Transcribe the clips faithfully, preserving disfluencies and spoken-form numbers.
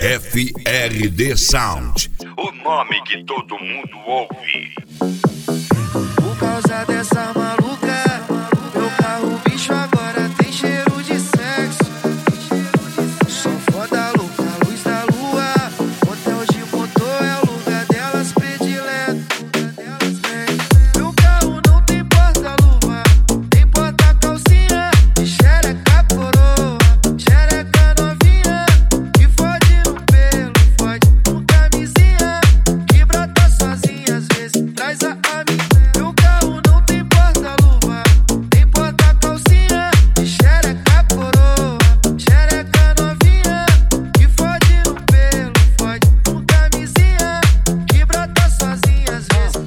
F R D Sound, o nome que todo mundo ouve. Por causa dessa maluca, meu carro bicho agora tem cheiro de sexo. Só foda louca, luz da lua, motel de motor é o lugar delas predileto. Meu carro não tem porta-luva, tem porta-calcinha, de xereca coroa, xereca novinha, que fode no pelo, fode com camisinha, que brota sozinha, às vezes traz a amiga. Meu carro não tem porta-luva, tem porta-calcinha, de xereca coroa, xereca novinha, que fode no pelo, fode com camisinha, que brota sozinha, às vezes.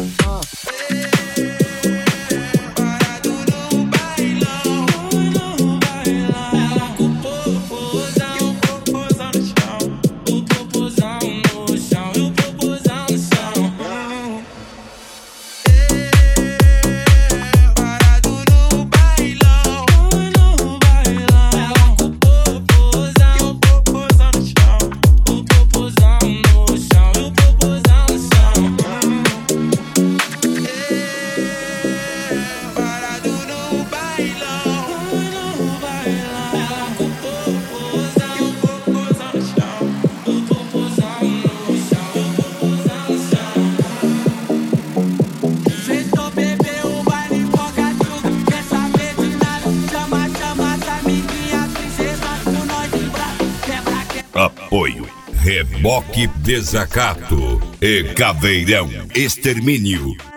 Parado no bailão, no bailão, ela com o popozão, e o popozão no chão, o popozão no chão, e o popozão no chão. Parado no bailão, no bailão, ela com o popozão, e o popozão no chão, o popozão no chão, e o popozão no chão. Parado no bailão, no bailão, ela com o popozão, e o popozão no chão, o popozão no chão, e o popozão no chão. Sentou, bebeu, o baile empolgadinho, quer saber de nada, chama, chama as amiguinhas, princesa, com nós de braço, quebra, quebra. apoio Reboque Desacato e Caveirão Extermínio.